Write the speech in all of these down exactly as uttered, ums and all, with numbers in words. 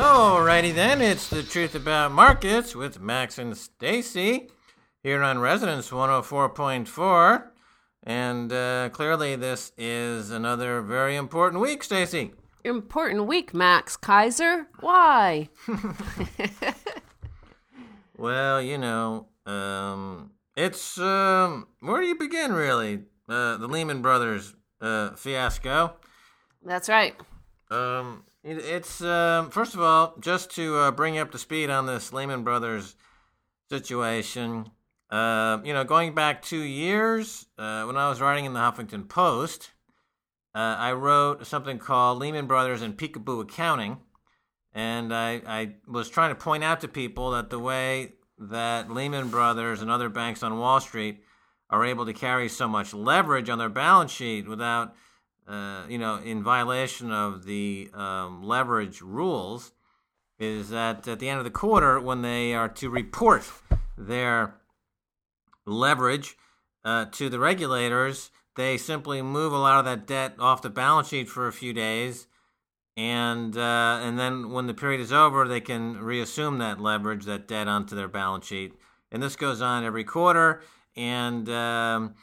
Alrighty then, it's The Truth About Markets with Max and Stacy here on Resonance one oh four point four. And uh, clearly this is another very important week, Stacy. Important week, Max Kaiser. Why? Well, you know, um, it's, um, where do you begin, really? Uh, the Lehman Brothers uh, fiasco. That's right. Um, it, it's, um, first of all, just to uh, bring you up to speed on this Lehman Brothers situation, uh, you know, going back two years, uh, when I was writing in the Huffington Post, uh, I wrote something called Lehman Brothers and Peekaboo Accounting, and I, I was trying to point out to people that the way that Lehman Brothers and other banks on Wall Street are able to carry so much leverage on their balance sheet without Uh, you know, in violation of the um, leverage rules, is that at the end of the quarter, when they are to report their leverage uh, to the regulators, they simply move a lot of that debt off the balance sheet for a few days, and uh, and then when the period is over, they can reassume that leverage, that debt, onto their balance sheet. And this goes on every quarter, and um,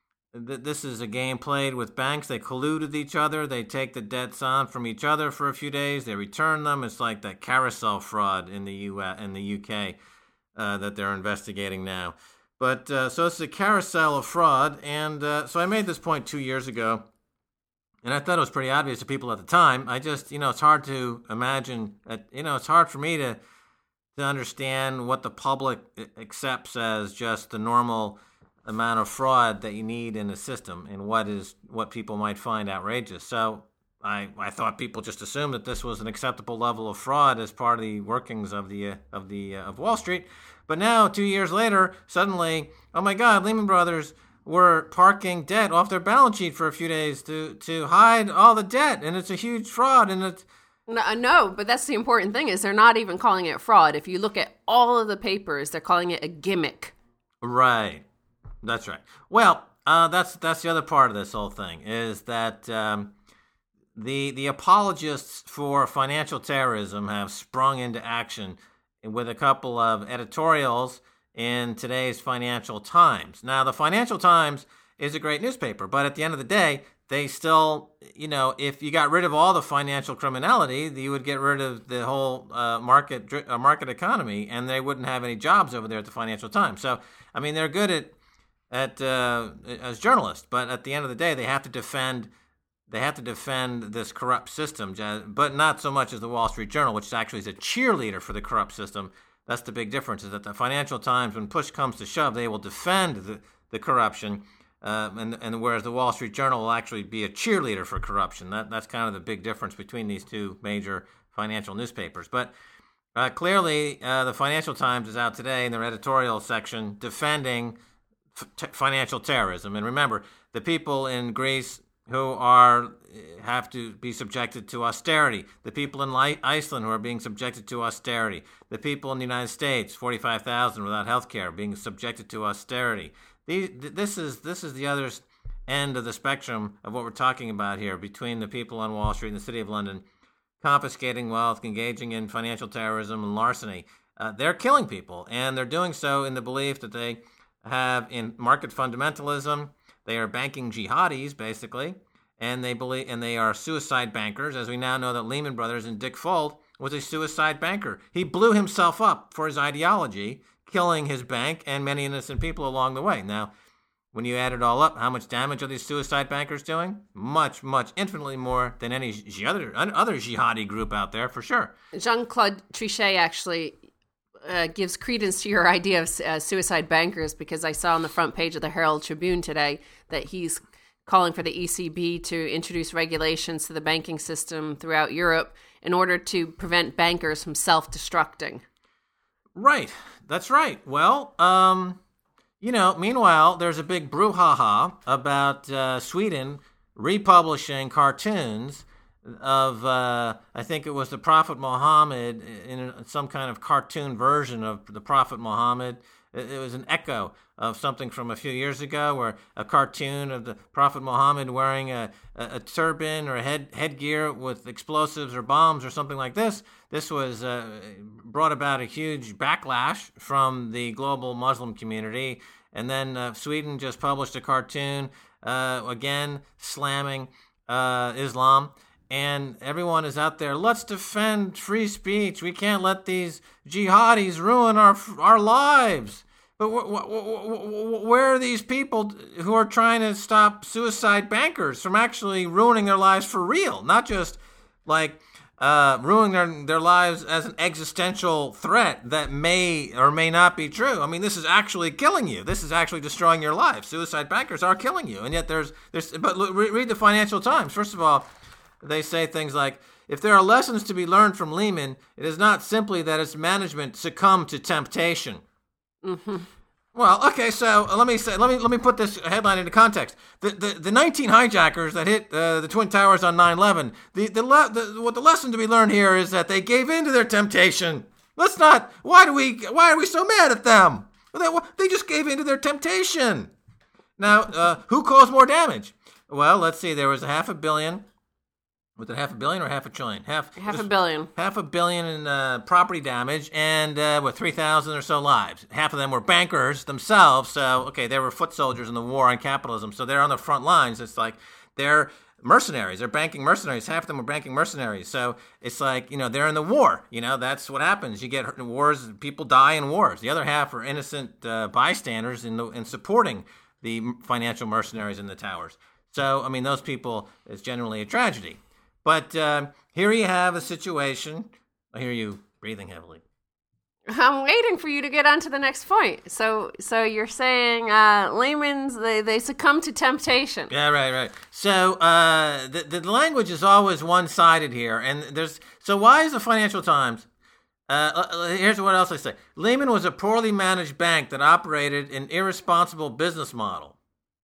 this is a game played with banks. They collude with each other. They take the debts on from each other for a few days. They return them. It's like that carousel fraud in the U S, in the U K uh, that they're investigating now. But uh, so it's a carousel of fraud. And uh, so I made this point two years ago, and I thought it was pretty obvious to people at the time. I just, you know, it's hard to imagine. That, you know, it's hard for me to to understand what the public accepts as just the normal amount of fraud that you need in the system, and what is what people might find outrageous. So I I thought people just assumed that this was an acceptable level of fraud as part of the workings of the uh, of the uh, of Wall Street. But now, two years later, suddenly, oh my God, Lehman Brothers were parking debt off their balance sheet for a few days to to hide all the debt, and it's a huge fraud, and it's No, no, but that's the important thing, is they're not even calling it fraud. If you look at all of the papers, they're calling it a gimmick. Right. That's right. Well, uh, that's that's the other part of this whole thing, is that um, the the apologists for financial terrorism have sprung into action with a couple of editorials in today's Financial Times. Now, the Financial Times is a great newspaper, but at the end of the day, they still, you know, if you got rid of all the financial criminality, you would get rid of the whole uh, market uh, market economy, and they wouldn't have any jobs over there at the Financial Times. So, I mean, they're good at At uh, as journalists, but at the end of the day, they have to defend they have to defend this corrupt system, but not so much as the Wall Street Journal, which actually is a cheerleader for the corrupt system. That's the big difference: is that the Financial Times, when push comes to shove, they will defend the the corruption, uh, and and whereas the Wall Street Journal will actually be a cheerleader for corruption. That that's kind of the big difference between these two major financial newspapers. But uh, clearly, uh, the Financial Times is out today in their editorial section defending financial terrorism. And remember, the people in Greece who are have to be subjected to austerity, the people in Iceland who are being subjected to austerity, the people in the United States, forty-five thousand without health care, being subjected to austerity. These, this is this is the other end of the spectrum of what we're talking about here, between the people on Wall Street and the City of London confiscating wealth, engaging in financial terrorism and larceny. Uh, they're killing people, and they're doing so in the belief that they have in market fundamentalism. They are banking jihadis, basically, and they believe, and they are suicide bankers, as we now know that Lehman Brothers and Dick Fuld was a suicide banker. He blew himself up for his ideology, killing his bank and many innocent people along the way. Now, when you add it all up, how much damage are these suicide bankers doing? Much, much, infinitely more than any other other jihadi group out there, for sure. Jean-Claude Trichet actually Uh, gives credence to your idea of uh, suicide bankers, because I saw on the front page of the Herald Tribune today that he's calling for the E C B to introduce regulations to the banking system throughout Europe in order to prevent bankers from self-destructing. Right. That's right. Well, um, you know, meanwhile, there's a big brouhaha about uh, Sweden republishing cartoons of, uh, I think it was the Prophet Muhammad, in some kind of cartoon version of the Prophet Muhammad, It, it was an echo of something from a few years ago, where a cartoon of the Prophet Muhammad wearing a, a, a turban or a head headgear with explosives or bombs or something like this. This was uh, brought about a huge backlash from the global Muslim community. And then uh, Sweden just published a cartoon, uh, again, slamming uh, Islam. And everyone is out there, let's defend free speech. We can't let these jihadis ruin our our lives. But wh- wh- wh- where are these people who are trying to stop suicide bankers from actually ruining their lives for real? Not just like uh, ruining their, their lives as an existential threat that may or may not be true. I mean, this is actually killing you. This is actually destroying your life. Suicide bankers are killing you. And yet there's, there's but look, read the Financial Times. First of all, they say things like, if there are lessons to be learned from Lehman, it is not simply that its management succumbed to temptation. Mm-hmm. Well, okay, so let me say, let me let me put this headline into context. The the, the nineteen hijackers that hit uh, the Twin Towers on nine eleven, the, the, le- the what the lesson to be learned here is that they gave in to their temptation. Let's not. Why do we? Why are we so mad at them? They, they just gave in to their temptation. Now, uh, who caused more damage? Well, let's see. There was a half a billion. Was it half a billion or half a trillion? Half half a billion. Half a billion in uh, property damage, and uh, what three thousand or so lives. Half of them were bankers themselves. So okay, they were foot soldiers in the war on capitalism. So they're on the front lines. It's like they're mercenaries. They're banking mercenaries. Half of them were banking mercenaries. So it's like, you know, they're in the war. You know, that's what happens. You get hurt in wars. People die in wars. The other half are innocent uh, bystanders in the, in supporting the financial mercenaries in the towers. So I mean, those people, it's generally a tragedy. But uh, here you have a situation. I hear you breathing heavily. I'm waiting for you to get on to the next point. So so you're saying uh, Lehman's, they, they succumb to temptation. Yeah, right, right. So uh, the, the language is always one-sided here. And there's so why is the Financial Times... Uh, here's what else I say. Lehman was a poorly managed bank that operated an irresponsible business model.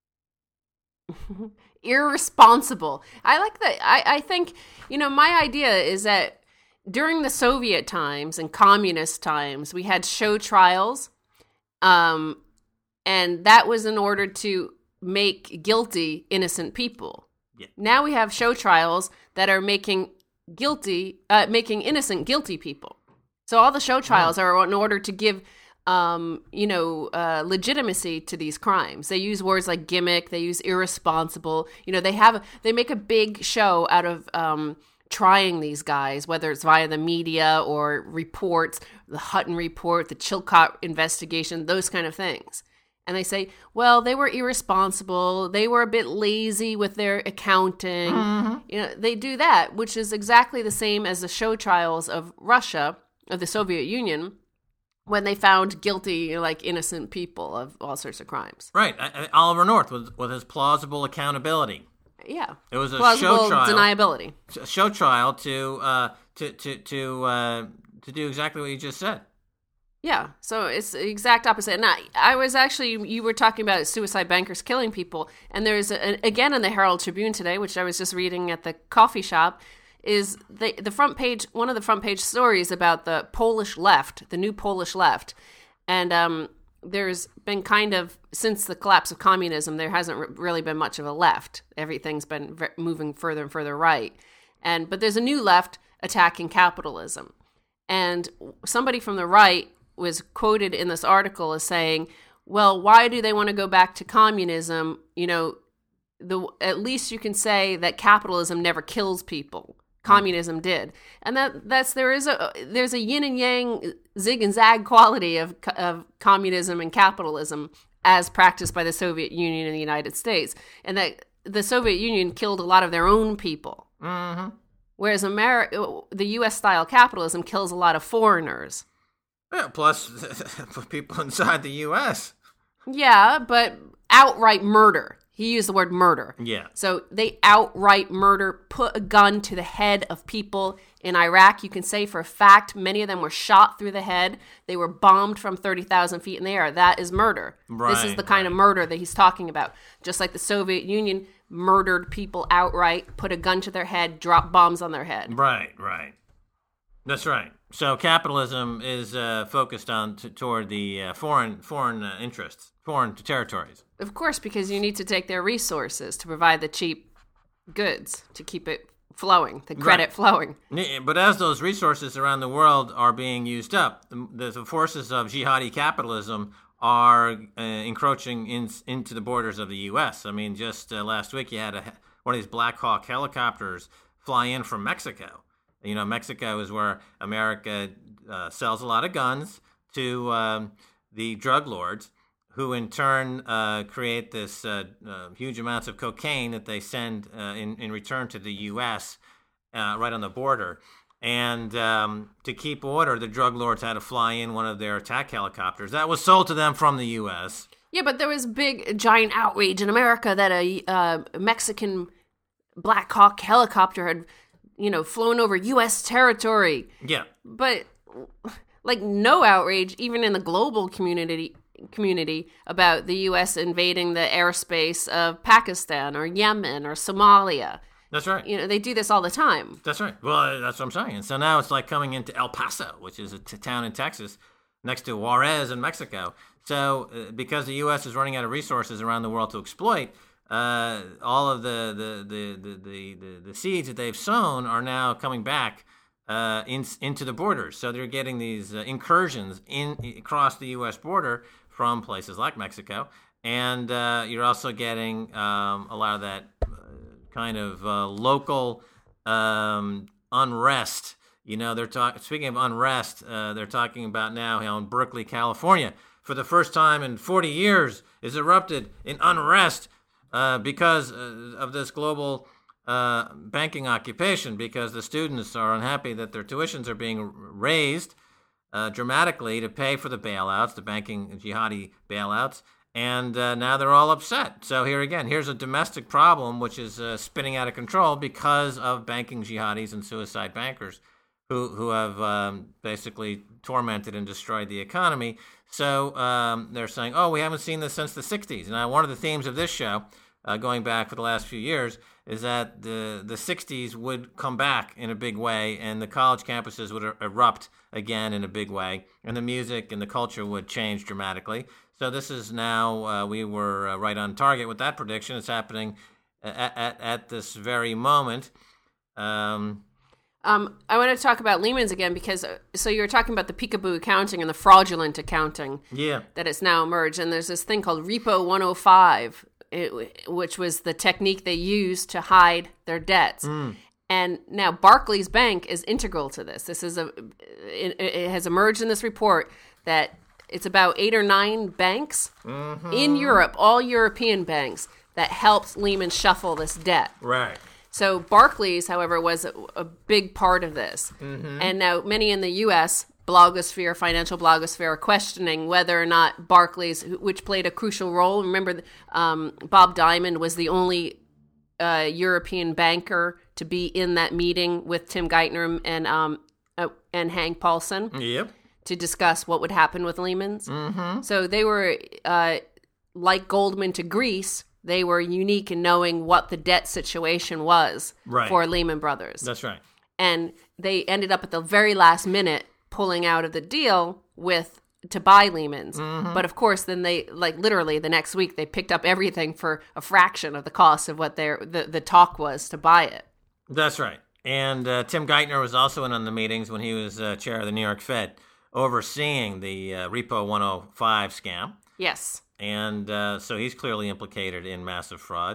Irresponsible. I like that. I, I think, you know, my idea is that during the Soviet times and communist times, we had show trials, um, and that was in order to make guilty innocent people. Yeah. Now we have show trials that are making guilty, uh, making innocent guilty people. So all the show trials oh. are in order to give Um, you know, uh, legitimacy to these crimes. They use words like gimmick. They use irresponsible. You know, they have they make a big show out of um, trying these guys, whether it's via the media or reports, the Hutton report, the Chilcot investigation, those kind of things. And they say, well, they were irresponsible. They were a bit lazy with their accounting. Mm-hmm. You know, they do that, which is exactly the same as the show trials of Russia, of the Soviet Union, when they found guilty, you know, like innocent people of all sorts of crimes. Right. I, I, Oliver North with, with his plausible accountability. Yeah. It was a plausible show trial. deniability. A show trial to uh, to to to uh, to do exactly what you just said. Yeah. So it's the exact opposite. And I, I was actually, you were talking about suicide bankers killing people, and there's a, again in the Herald Tribune today, which I was just reading at the coffee shop, is the the front page, one of the front page stories about the Polish left, the new Polish left. And um, there's been kind of, since the collapse of communism, there hasn't re- really been much of a left. Everything's been v- moving further and further right. And but there's a new left attacking capitalism. And somebody from the right was quoted in this article as saying, well, why do they want to go back to communism? You know, the at least you can say that capitalism never kills people. Communism did, and that that's there is a there's a yin and yang, zig and zag quality of of communism and capitalism as practiced by the Soviet Union and the United States, and that the Soviet Union killed a lot of their own people, mm-hmm. whereas America, the U S style capitalism kills a lot of foreigners. Yeah, plus people inside the U S. Yeah, but outright murder. He used the word murder. Yeah. So they outright murder, put a gun to the head of people in Iraq. You can say for a fact many of them were shot through the head. They were bombed from thirty thousand feet in the air. That is murder. Right, this is the kind right. of murder that he's talking about. Just like the Soviet Union murdered people outright, put a gun to their head, dropped bombs on their head. Right, right. That's right. So capitalism is uh, focused on t- toward the uh, foreign foreign uh, interests, foreign territories. Of course, because you need to take their resources to provide the cheap goods to keep it flowing, the credit Right. flowing. But as those resources around the world are being used up, the, the forces of jihadi capitalism are uh, encroaching in, into the borders of the U S. I mean, just uh, last week you had a, one of these Black Hawk helicopters fly in from Mexico. You know, Mexico is where America uh, sells a lot of guns to um, the drug lords, who in turn uh, create this uh, uh, huge amounts of cocaine that they send uh, in, in return to the U S uh, right on the border. And um, to keep order, the drug lords had to fly in one of their attack helicopters that was sold to them from the U S. Yeah, but there was big, giant outrage in America that a uh, Mexican Black Hawk helicopter had, you know, flown over U S territory. Yeah. But, like, no outrage, even in the global community, community about the U S invading the airspace of Pakistan or Yemen or Somalia. That's right. You know, they do this all the time. That's right. Well, that's what I'm saying. So now it's like coming into El Paso, which is a t- town in Texas next to Juarez in Mexico. So uh, because the U S is running out of resources around the world to exploit, uh, all of the the, the, the, the, the, the seeds that they've sown are now coming back uh, in, into the borders. So they're getting these uh, incursions in across the U S border from places like Mexico. And uh, you're also getting um, a lot of that kind of uh, local um, unrest. You know, they're talking. Speaking of unrest, uh, they're talking about now how in Berkeley, California, for the first time in forty years, is erupted in unrest uh, because uh, of this global uh, banking occupation. Because the students are unhappy that their tuitions are being raised uh, dramatically to pay for the bailouts, the banking jihadi bailouts. And uh, now they're all upset. So here again, here's a domestic problem which is uh, spinning out of control because of banking jihadis and suicide bankers who who have um, basically tormented and destroyed the economy. So um, they're saying, oh, we haven't seen this since the sixties. Now, one of the themes of this show, uh, going back for the last few years, is that the, the sixties would come back in a big way and the college campuses would er- erupt again in a big way and the music and the culture would change dramatically. So this is now, uh, we were uh, right on target with that prediction. It's happening at, at, at this very moment. Um, Um, I want to talk about Lehman's again because, uh, so you were talking about the peekaboo accounting and the fraudulent accounting yeah. that has now emerged. And there's this thing called Repo one oh five, it, which was the technique they used to hide their debts. Mm. And now Barclays Bank is integral to this. This is a, it, it has emerged in this report that it's about eight or nine banks mm-hmm. in Europe, all European banks, that helped Lehman shuffle this debt. Right. So Barclays, however, was a, a big part of this. Mm-hmm. And now many in the U S, blogosphere, financial blogosphere, are questioning whether or not Barclays, which played a crucial role. Remember, um, Bob Diamond was the only uh, European banker to be in that meeting with Tim Geithner and um, uh, and Hank Paulson. Yep. To discuss what would happen with Lehman's. Mm-hmm. So they were, uh, like Goldman to Greece, they were unique in knowing what the debt situation was right. for Lehman Brothers. That's right. And they ended up at the very last minute pulling out of the deal with to buy Lehman's. Mm-hmm. But of course, then they, like literally the next week, they picked up everything for a fraction of the cost of what their the, the talk was to buy it. That's right. And uh, Tim Geithner was also in on the meetings when he was uh, chair of the New York Fed, overseeing the uh, Repo one oh five scam. Yes. And uh, so he's clearly implicated in massive fraud.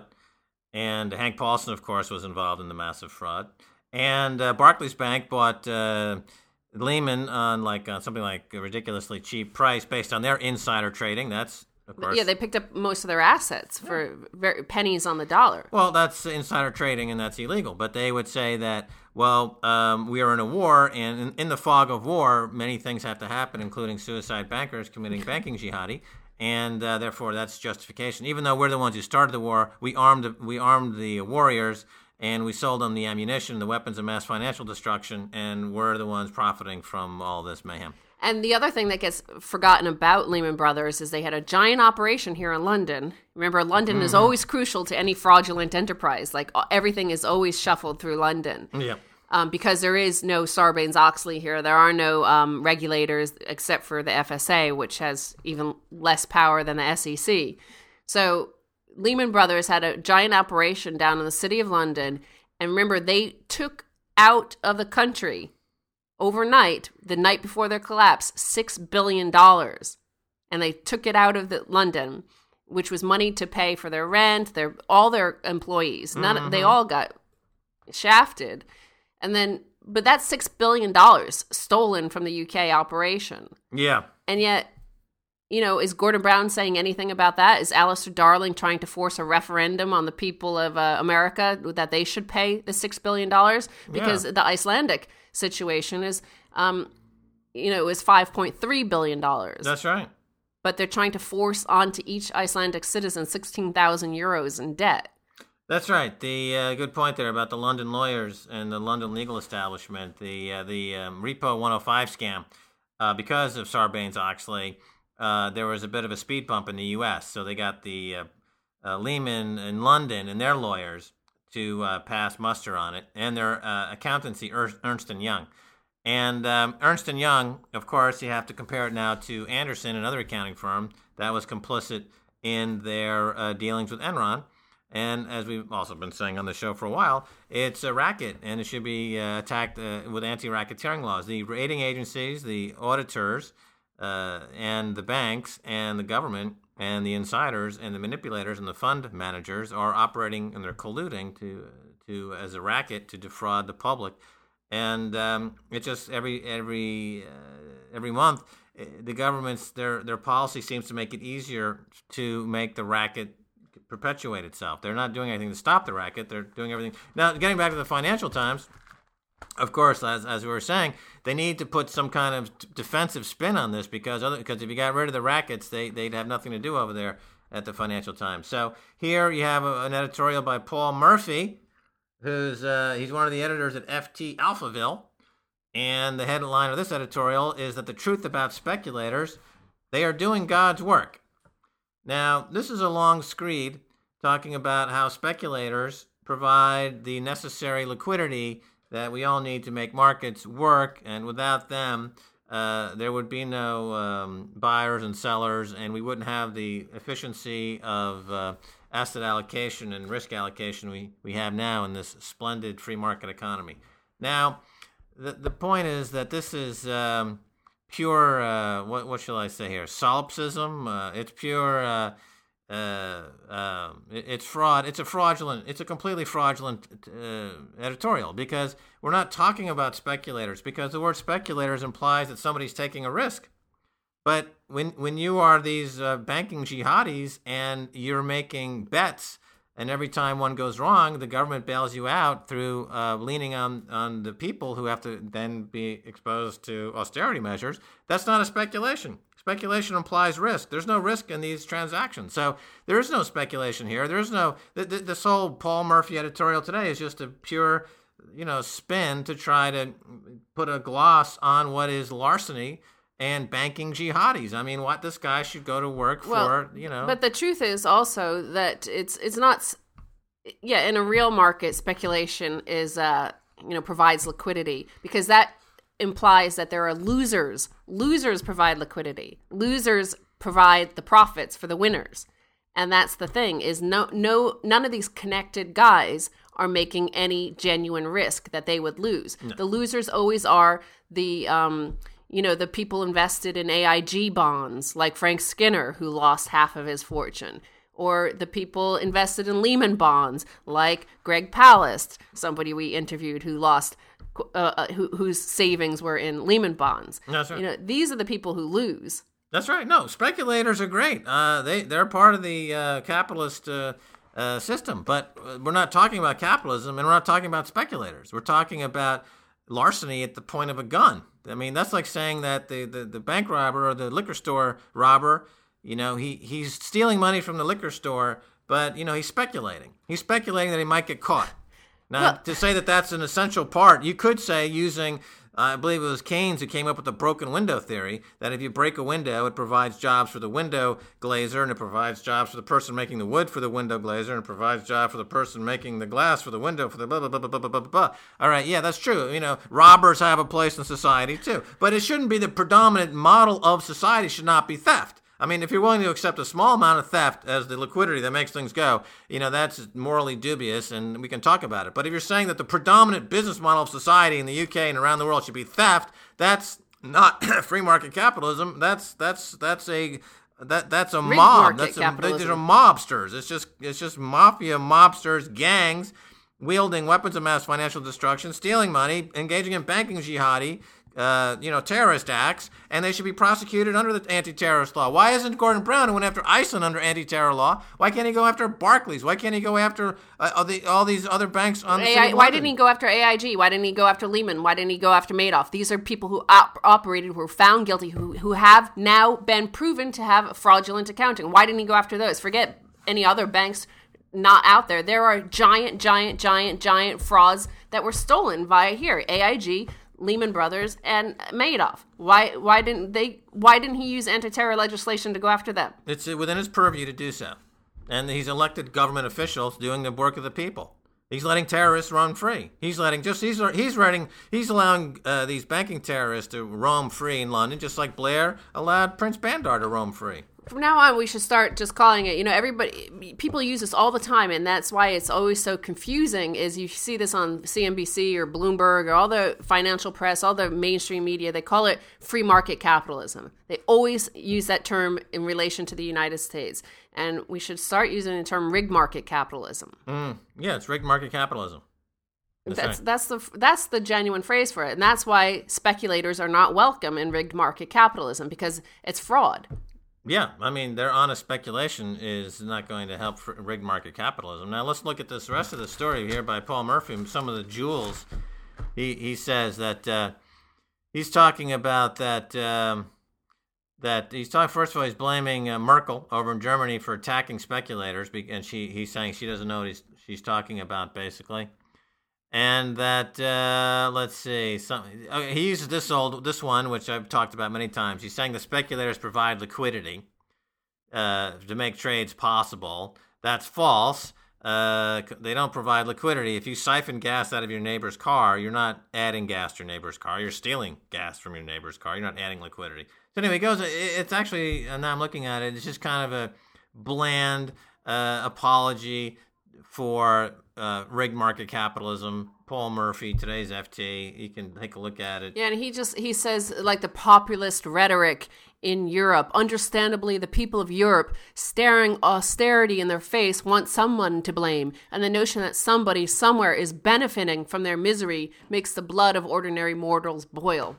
And Hank Paulson, of course, was involved in the massive fraud. And uh, Barclays Bank bought uh, Lehman on like uh, something like a ridiculously cheap price based on their insider trading. That's, of course... Yeah, they picked up most of their assets for yeah. very, pennies on the dollar. Well, that's insider trading, and that's illegal. But they would say that, well, um, we are in a war, and in, in the fog of war, many things have to happen, including suicide bankers committing banking jihadi. And uh, therefore, that's justification. Even though we're the ones who started the war, we armed we armed the warriors, and we sold them the ammunition, the weapons of mass financial destruction, and we're the ones profiting from all this mayhem. And the other thing that gets forgotten about Lehman Brothers is they had a giant operation here in London. Remember, London mm-hmm. is always crucial to any fraudulent enterprise. Like, everything is always shuffled through London. Yeah. Um, because there is no Sarbanes-Oxley here. There are no um, regulators except for the F S A, which has even less power than the S E C. So Lehman Brothers had a giant operation down in the city of London. And remember, they took out of the country overnight, the night before their collapse, six billion dollars. And they took it out of the, London, which was money to pay for their rent, their all their employees. None, mm-hmm. They all got shafted. And then, but that's six billion dollars stolen from the U K operation. Yeah. And yet, you know, is Gordon Brown saying anything about that? Is Alistair Darling trying to force a referendum on the people of uh, America that they should pay the six billion dollars? Because yeah. the Icelandic situation is, um, you know, is five point three billion dollars. That's right. But they're trying to force onto each Icelandic citizen sixteen thousand euros in debt. That's right. The uh, good point there about the London lawyers and the London legal establishment. The uh, the um, Repo one oh five scam, uh, because of Sarbanes-Oxley, uh, there was a bit of a speed bump in the U S. So they got the uh, uh, Lehman in London and their lawyers to uh, pass muster on it, and their uh, accountancy, Ernst and Young. And um, Ernst and Young, of course, you have to compare it now to Anderson, another accounting firm that was complicit in their uh, dealings with Enron. And as we've also been saying on the show for a while, it's a racket, and it should be uh, attacked uh, with anti-racketeering laws. The rating agencies, the auditors, uh, and the banks, and the government, and the insiders, and the manipulators, and the fund managers are operating, and they're colluding to, to as a racket to defraud the public. And um, it just every every uh, every month, the government's their their policy seems to make it easier to make the racket perpetuate itself. They're not doing anything to stop the racket. They're doing everything. Now, getting back to the Financial Times, of course, as as we were saying, they need to put some kind of t- defensive spin on this because other because if you got rid of the rackets, they they'd have nothing to do over there at the Financial Times. So here you have a, an editorial by Paul Murphy, who's uh, he's one of the editors at F T Alphaville, and the headline of this editorial is that the truth about speculators, they are doing God's work. Now, this is a long screed talking about how speculators provide the necessary liquidity that we all need to make markets work, and without them, uh, there would be no um, buyers and sellers, and we wouldn't have the efficiency of uh, asset allocation and risk allocation we, we have now in this splendid free market economy. Now, the the point is that this is um, pure, uh, what what shall I say here, solipsism. Uh, it's pure, uh, uh, uh, it, it's fraud. It's a fraudulent, it's a completely fraudulent uh, editorial because we're not talking about speculators because the word speculators implies that somebody's taking a risk. But when when you are these uh, banking jihadis and you're making bets, and every time one goes wrong, the government bails you out through uh, leaning on, on the people who have to then be exposed to austerity measures, that's not a speculation. Speculation implies risk. There's no risk in these transactions. So there is no speculation here. There is no, th- th- this whole Paul Murphy editorial today is just a pure, you know, spin to try to put a gloss on what is larceny and banking jihadis. I mean, what this guy should go to work well, for, you know. But the truth is also that it's it's not, yeah, in a real market, speculation is, uh, you know, provides liquidity because that implies that there are losers. Losers provide liquidity. Losers provide the profits for the winners. And that's the thing is no no none of these connected guys are making any genuine risk that they would lose. No. The losers always are the um you know, the people invested in A I G bonds, like Frank Skinner, who lost half of his fortune, or the people invested in Lehman bonds, like Greg Palast, somebody we interviewed who lost, uh, who, whose savings were in Lehman bonds. That's right. You know, these are the people who lose. That's right. No, speculators are great. Uh, they they're part of the uh, capitalist uh, uh, system, but we're not talking about capitalism, and we're not talking about speculators. We're talking about larceny at the point of a gun. I mean, that's like saying that the, the, the bank robber or the liquor store robber, you know, he, he's stealing money from the liquor store, but, you know, he's speculating. He's speculating that he might get caught. Now, well, to say that that's an essential part, you could say using I believe it was Keynes who came up with the broken window theory, that if you break a window, it provides jobs for the window glazer, and it provides jobs for the person making the wood for the window glazer, and it provides jobs for the person making the glass for the window for the blah, blah, blah, blah, blah, blah, blah. All right, yeah, that's true. You know, robbers have a place in society, too. But it shouldn't be the predominant model of society should not be theft. I mean, if you're willing to accept a small amount of theft as the liquidity that makes things go, you know, that's morally dubious, and we can talk about it. But if you're saying that the predominant business model of society in the U K and around the world should be theft, that's not free market capitalism. That's that's that's a that that's a Rig mob. market That's a, capitalism. these are mobsters. It's just it's just mafia mobsters, gangs wielding weapons of mass financial destruction, stealing money, engaging in banking jihadi. Uh, you know, terrorist acts, and they should be prosecuted under the anti-terrorist law. Why isn't Gordon Brown, who went after Iceland under anti-terror law, why can't he go after Barclays? Why can't he go after uh, all, the, all these other banks on the A I, city of why London? didn't he go after A I G? Why didn't he go after Lehman? Why didn't he go after Madoff? These are people who op- operated, who were found guilty, who who have now been proven to have fraudulent accounting. Why didn't he go after those? Forget any other banks not out there. There are giant, giant, giant, giant frauds that were stolen via here. A I G, Lehman Brothers, and Madoff. Why why didn't they why didn't he use anti-terror legislation to go after them? It's within his purview to do so. And he's elected government officials doing the work of the people. He's letting terrorists run free. He's letting just he's he's letting he's allowing uh, these banking terrorists to roam free in London, just like Blair allowed Prince Bandar to roam free. From now on, we should start just calling it, you know, everybody, people use this all the time, and that's why it's always so confusing, is you see this on C N B C or Bloomberg or all the financial press, all the mainstream media, they call it free market capitalism. They always use that term in relation to the United States, and we should start using the term rigged market capitalism. Mm, yeah, it's rigged market capitalism. That's That's right. that's the that's the genuine phrase for it, and that's why speculators are not welcome in rigged market capitalism, because it's fraud. Yeah, I mean, their honest speculation is not going to help for rigged market capitalism. Now, let's look at this rest of the story here by Paul Murphy, some of the jewels. He he says that uh, he's talking about that, um, that he's talking, first of all, he's blaming uh, Merkel over in Germany for attacking speculators, and she he's saying she doesn't know what he's, she's talking about, basically. And that, uh, let's see, some, okay, he uses this old, this one, which I've talked about many times. He's saying the speculators provide liquidity uh, to make trades possible. That's false. Uh, they don't provide liquidity. If you siphon gas out of your neighbor's car, you're not adding gas to your neighbor's car. You're stealing gas from your neighbor's car. You're not adding liquidity. So anyway, it goes. It's actually, and now I'm looking at it, it's just kind of a bland uh, apology for uh, rigged market capitalism. Paul Murphy, today's F T. You can take a look at it. Yeah, and he just he says, like, the populist rhetoric in Europe. Understandably, the people of Europe, staring austerity in their face, want someone to blame, and the notion that somebody somewhere is benefiting from their misery makes the blood of ordinary mortals boil.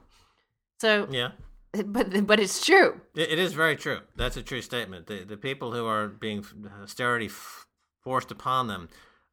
So Yeah. But but it's true. It, it is very true. That's a true statement. The the people who are being austerity f- forced upon them,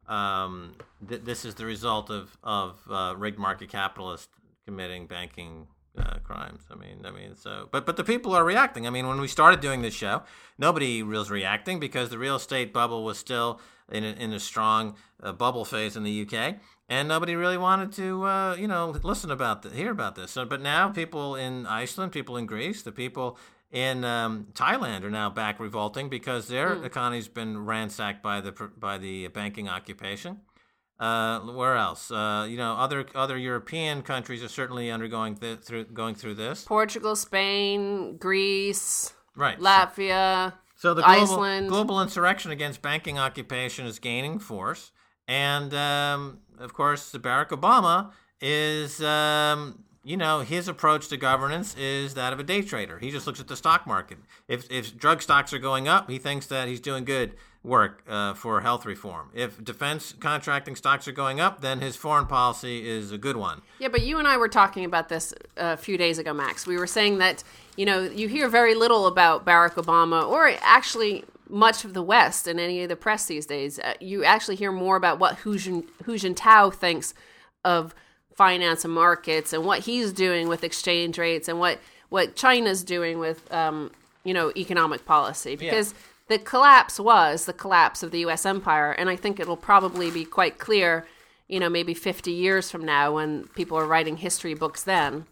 um, th- this is the result of of uh, rigged market capitalists committing banking uh, crimes. I mean, I mean, so but but the people are reacting. I mean, when we started doing this show, nobody was reacting because the real estate bubble was still in a, in a strong uh, bubble phase in the U K. And nobody really wanted to, uh, you know, listen about this, hear about this. So, but now people in Iceland, people in Greece, the people in um, Thailand are now back revolting because their mm. economy's been ransacked by the by the banking occupation. Uh, where else? Uh, you know, other other European countries are certainly undergoing th- through going through this. Portugal, Spain, Greece, right, Latvia, so the global, Iceland. global insurrection against banking occupation is gaining force. And, um, of course, Barack Obama is, um, you know, his approach to governance is that of a day trader. He just looks at the stock market. If if drug stocks are going up, he thinks that he's doing good work uh, for health reform. If defense contracting stocks are going up, then his foreign policy is a good one. Yeah, but you and I were talking about this a few days ago, Max. We were saying that, you know, you hear very little about Barack Obama, or actually much of the West in any of the press these days. Uh, you actually hear more about what Hu Jin, Hu Jintao thinks of finance and markets and what he's doing with exchange rates and what, what China's doing with, um, you know, economic policy. Because yeah. the collapse was the collapse of the U S empire, and I think it'll probably be quite clear you know, maybe fifty years from now when people are writing history books then,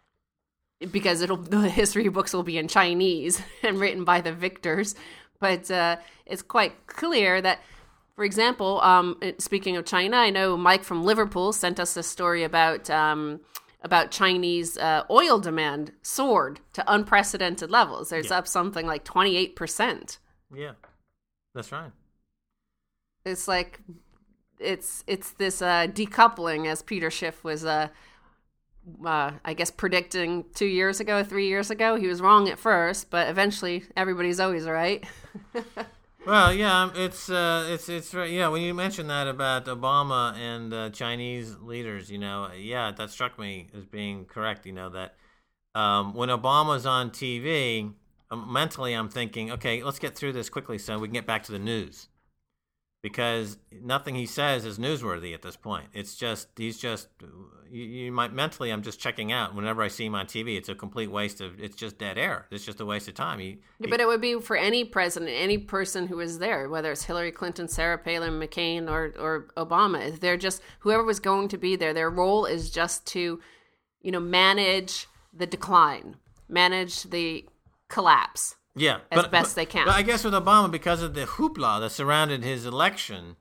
because it'll the history books will be in Chinese and written by the victors. But uh, it's quite clear that, for example, um, speaking of China, I know Mike from Liverpool sent us a story about um, about Chinese uh, oil demand soared to unprecedented levels. There's yeah. up something like twenty-eight percent. Yeah, that's right. It's like it's it's this uh, decoupling, as Peter Schiff was, uh, uh, I guess, predicting two years ago, three years ago. He was wrong at first, but eventually everybody's always right. Well, yeah, it's uh, it's it's yeah. When you mentioned that about Obama and uh, Chinese leaders, you know, yeah, that struck me as being correct. You know that um, when Obama's on T V, um, mentally I'm thinking, okay, let's get through this quickly so we can get back to the news, because nothing he says is newsworthy at this point. It's just he's just you, you might mentally I'm just checking out. Whenever I see him on T V, it's a complete waste of it's just dead air. It's just a waste of time. He, yeah, but it would be for any president, any person who was there, whether it's Hillary Clinton, Sarah Palin, McCain, or or Obama. They're just whoever was going to be there. Their role is just to, you know, manage the decline, manage the collapse. Yeah, as but, best but, they can. But I guess with Obama, because of the hoopla that surrounded his election,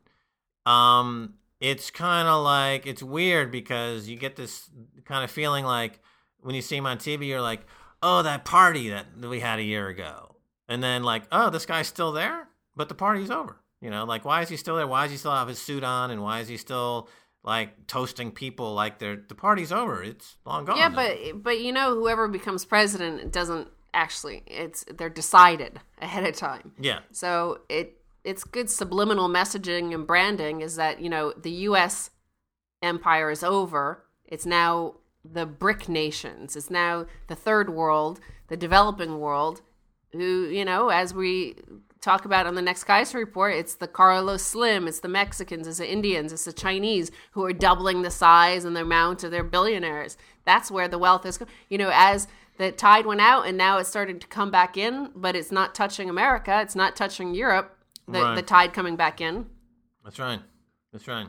um, it's kind of like it's weird because you get this kind of feeling like when you see him on T V, you're like, oh, that party that we had a year ago, and then like, oh, this guy's still there, but the party's over. You know, like why is he still there? Why does he still have his suit on, and why is he still like toasting people like they're the party's over? It's long gone. Yeah, but but you know, whoever becomes president doesn't. Actually, it's they're decided ahead of time. Yeah. So it it's good subliminal messaging and branding is that, you know, the U S empire is over. It's now the BRIC nations. It's now the third world, the developing world, who, you know, as we talk about on the next Kaiser Report, it's the Carlos Slim, it's the Mexicans, it's the Indians, it's the Chinese who are doubling the size and the amount of their billionaires. That's where the wealth is. You know, as the tide went out and now it's starting to come back in, but it's not touching America. It's not touching Europe, the, right. the tide coming back in. That's right. That's right.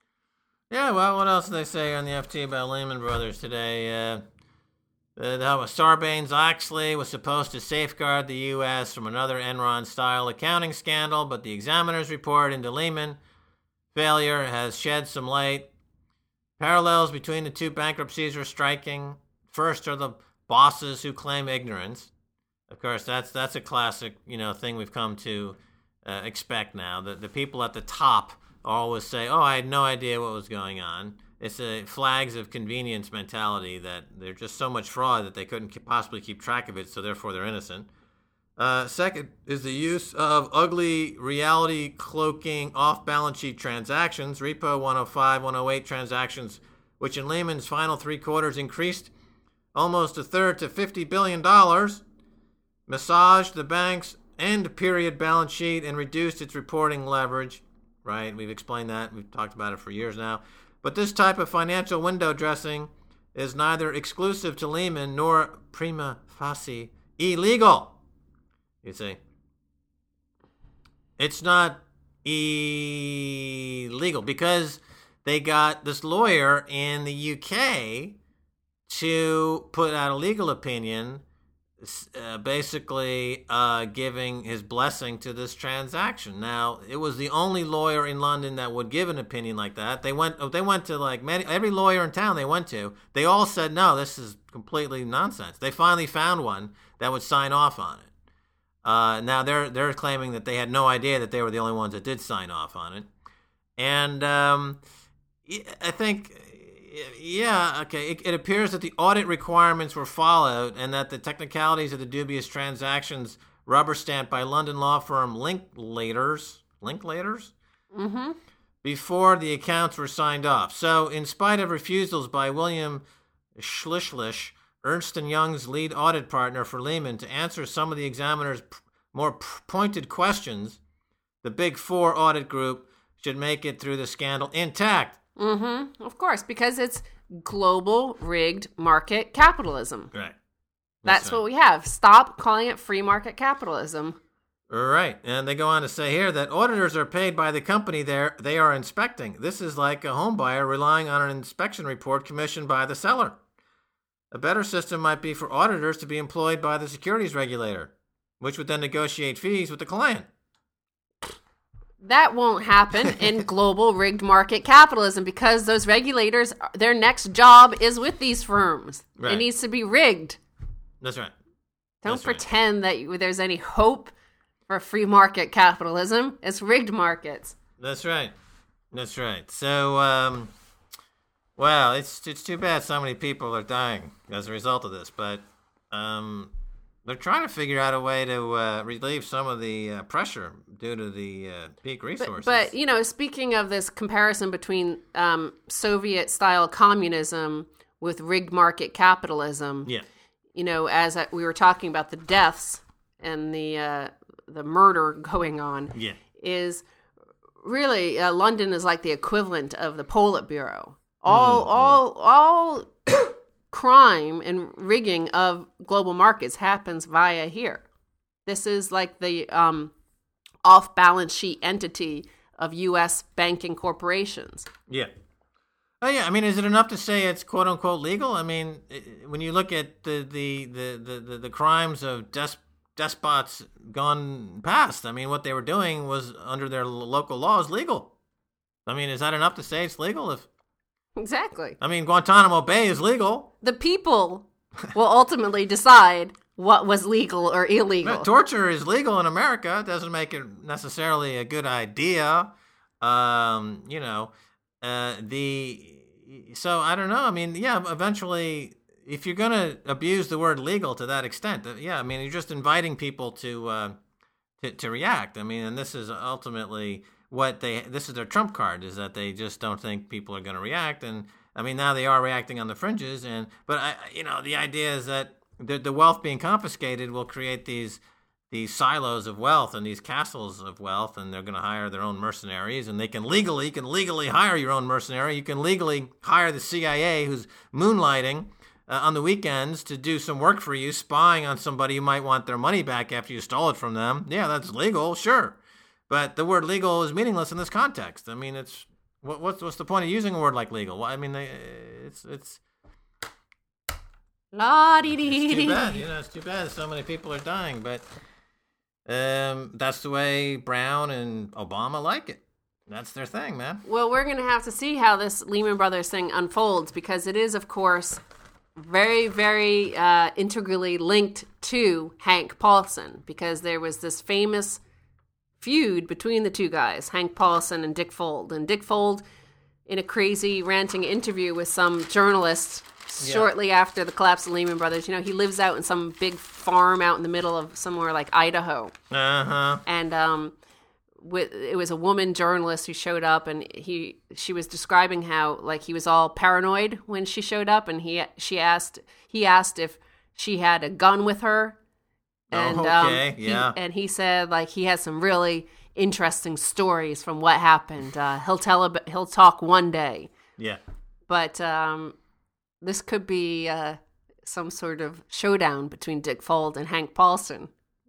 Yeah, well, what else did they say on the F T about Lehman Brothers today? Uh, uh, Sarbanes-Oxley was supposed to safeguard the U S from another Enron-style accounting scandal, but the examiner's report into Lehman failure has shed some light. Parallels between the two bankruptcies are striking. First are the bosses who claim ignorance. Of course, that's that's a classic, you know, thing we've come to uh, expect now. The the people at the top always say, "Oh, I had no idea what was going on." It's a flags of convenience mentality that they're just so much fraud that they couldn't possibly keep track of it, so therefore they're innocent. Uh, second is the use of ugly reality cloaking off-balance sheet transactions, Repo one oh five, one oh eight transactions, which in Lehman's final three quarters increased almost a third to fifty billion dollars, massaged the bank's end-period balance sheet and reduced its reporting leverage. Right, we've explained that. We've talked about it for years now. But this type of financial window dressing is neither exclusive to Lehman nor prima facie illegal. You see, it's not illegal because they got this lawyer in the U K to put out a legal opinion, uh, basically uh, giving his blessing to this transaction. Now, it was the only lawyer in London that would give an opinion like that. They went, they went to like many, every lawyer in town they went to. They all said, no, this is completely nonsense. They finally found one that would sign off on it. Uh, now they're they're claiming that they had no idea that they were the only ones that did sign off on it, and um, I think, yeah, okay. It, it appears that the audit requirements were followed, and that the technicalities of the dubious transactions rubber stamped by London law firm Linklaters, Linklaters, mm-hmm. before the accounts were signed off. So, in spite of refusals by William Schlichlich, Ernst and Young's lead audit partner for Lehman, to answer some of the examiner's p- more p- pointed questions, the Big Four audit group should make it through the scandal intact. Mm-hmm. Of course, because it's global rigged market capitalism. Right. That's, That's right. what we have. Stop calling it free market capitalism. Right. And they go on to say here that auditors are paid by the company they're, they are inspecting. This is like a home buyer relying on an inspection report commissioned by the seller. A better system might be for auditors to be employed by the securities regulator, which would then negotiate fees with the client. That won't happen in global rigged market capitalism because those regulators, their next job is with these firms. Right. It needs to be rigged. That's right. Don't That's pretend right. that there's any hope for free market capitalism. It's rigged markets. That's right. That's right. So, um, well, it's it's too bad so many people are dying as a result of this, but um, they're trying to figure out a way to uh, relieve some of the uh, pressure due to the uh, peak resources. But, but, you know, speaking of this comparison between um, Soviet-style communism with rigged market capitalism, yeah. you know, as we were talking about the deaths and the uh, the murder going on, yeah. is really uh, London is like the equivalent of the Politburo. All, mm, all, yeah. all crime and rigging of global markets happens via here. This is like the um, off-balance sheet entity of U S banking corporations. Yeah. Oh, yeah. I mean, is it enough to say it's quote unquote legal? I mean, when you look at the the the the, the, the crimes of des- despots gone past, I mean, what they were doing was under their local laws legal. I mean, is that enough to say it's legal? If Exactly. I mean, Guantanamo Bay is legal. The people will ultimately decide what was legal or illegal. But torture is legal in America. It doesn't make it necessarily a good idea. Um, you know, uh, the so I don't know. I mean, yeah, eventually, if you're going to abuse the word legal to that extent, yeah, I mean, you're just inviting people to uh, to, to react. I mean, and this is ultimately what they, this is their trump card, is that they just don't think people are going to react. And I mean, now they are reacting on the fringes. And, but I, you know, the idea is that the, the wealth being confiscated will create these, these silos of wealth and these castles of wealth. And they're going to hire their own mercenaries, and they can legally, you can legally hire your own mercenary. You can legally hire the C I A who's moonlighting uh, on the weekends to do some work for you, spying on somebody who might want their money back after you stole it from them. Yeah, that's legal. Sure. But the word legal is meaningless in this context. I mean, it's what, what's what's the point of using a word like legal? Well, I mean, they, it's it's la dee dee. It's too bad, you know. It's too bad so many people are dying. But um, that's the way Brown and Obama like it. That's their thing, man. Well, we're gonna have to see how this Lehman Brothers thing unfolds, because it is, of course, very, very uh, integrally linked to Hank Paulson, because there was this famous feud between the two guys, Hank Paulson and Dick Fuld. And Dick Fuld, in a crazy ranting interview with some journalist yeah. shortly after the collapse of Lehman Brothers, you know, he lives out in some big farm out in the middle of somewhere like Idaho. Uh-huh. And um, with, it was a woman journalist who showed up, and he she was describing how, like, he was all paranoid when she showed up, and he she asked he asked if she had a gun with her. And, oh, okay, um, yeah. He, and he said, like, he has some really interesting stories from what happened. Uh, he'll tell, a, he'll talk one day. Yeah. But um, this could be uh, some sort of showdown between Dick Fuld and Hank Paulson.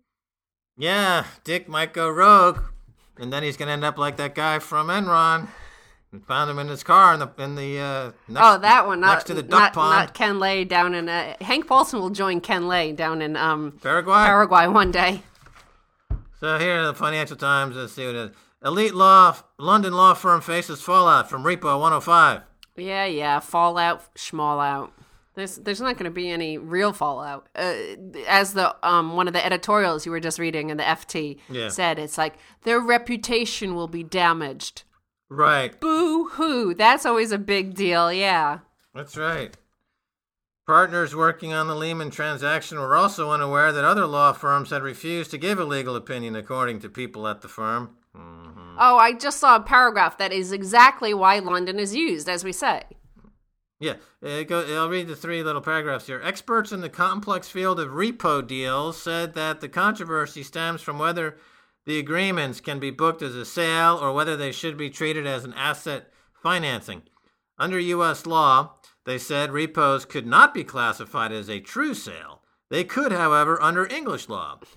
Yeah, Dick might go rogue, and then he's gonna end up like that guy from Enron. We found him in his car in the in the uh, next, oh that one not, next to the duck not, pond. Not Ken Lay down in uh, Hank Paulson will join Ken Lay down in um, Paraguay. Paraguay one day. So here are the Financial Times. Let's see what it is. Elite law London law firm faces fallout from Repo one oh five. Yeah, yeah, fallout, schmall out. There's there's not going to be any real fallout. Uh, as the um one of the editorials you were just reading in the F T yeah. said, it's like their reputation will be damaged. Right. Boo-hoo. That's always a big deal, yeah. That's right. Partners working on the Lehman transaction were also unaware that other law firms had refused to give a legal opinion, according to people at the firm. Mm-hmm. Oh, I just saw a paragraph that is exactly why London is used, as we say. Yeah, it go, I'll read the three little paragraphs here. Experts in the complex field of repo deals said that the controversy stems from whether the agreements can be booked as a sale or whether they should be treated as an asset financing. Under U S law, they said repos could not be classified as a true sale. They could, however, under English law.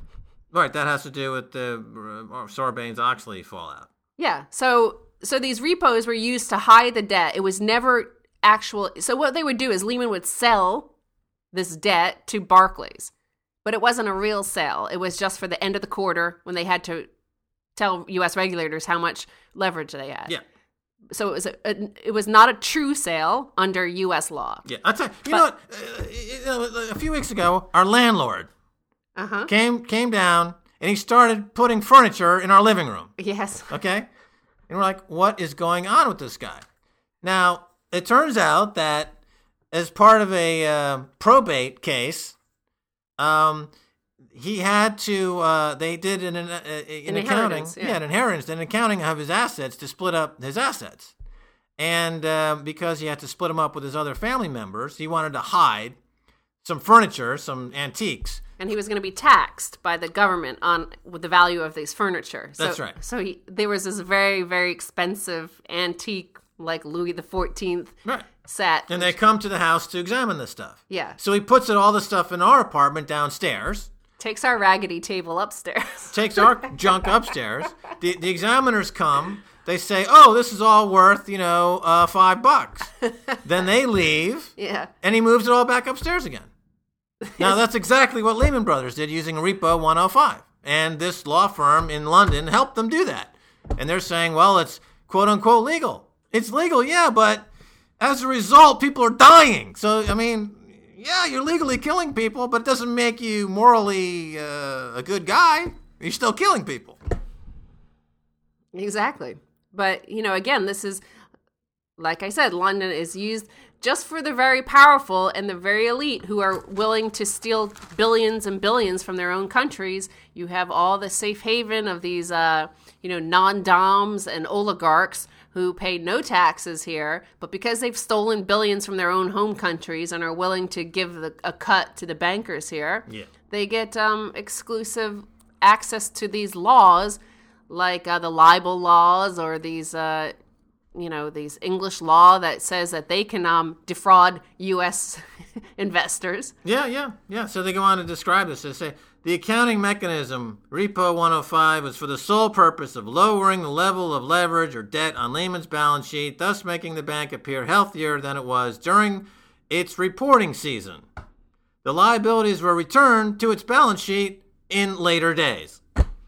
Right, that has to do with the uh, Sarbanes-Oxley fallout. Yeah, so so these repos were used to hide the debt. It was never actual. So what they would do is Lehman would sell this debt to Barclays, but it wasn't a real sale. It was just for the end of the quarter when they had to tell U S regulators how much leverage they had. Yeah. So it was a, a it was not a true sale under U S law. Yeah, I'll tell you. You but, know what? Uh, you know, a few weeks ago, our landlord uh-huh. came came down and he started putting furniture in our living room. Yes. Okay? And we're like, what is going on with this guy? Now, it turns out that as part of a uh, probate case, um, he had to, uh, they did an, an, an accounting, yeah. yeah, an inheritance, an accounting of his assets to split up his assets. And uh, because he had to split them up with his other family members, he wanted to hide some furniture, some antiques. And he was going to be taxed by the government on with the value of these furniture. So, That's right. So he, there was this very, very expensive antique, like Louis the fourteenth right. set. And they come to the house to examine this stuff. Yeah. So he puts it, all the stuff in our apartment downstairs. Takes our raggedy table upstairs. Takes our junk upstairs. The, the examiners come. They say, oh, this is all worth, you know, uh, five bucks. Then they leave. Yeah. And he moves it all back upstairs again. Now, that's exactly what Lehman Brothers did using Repo one oh five. And this law firm in London helped them do that. And they're saying, well, it's quote-unquote legal. It's legal, yeah, but as a result, people are dying. So, I mean, yeah, you're legally killing people, but it doesn't make you morally uh, a good guy. You're still killing people. Exactly. But, you know, again, this is, like I said, London is used just for the very powerful and the very elite who are willing to steal billions and billions from their own countries. You have all the safe haven of these, uh, you know, non-doms and oligarchs who pay no taxes here, but because they've stolen billions from their own home countries and are willing to give the, a cut to the bankers here, yeah. they get um, exclusive access to these laws, like uh, the libel laws or these, uh, you know, these English law that says that they can um, defraud U S investors. Yeah, yeah, yeah. So they go on to describe this. They say, the accounting mechanism, Repo one oh five, was for the sole purpose of lowering the level of leverage or debt on Lehman's balance sheet, thus making the bank appear healthier than it was during its reporting season. The liabilities were returned to its balance sheet in later days.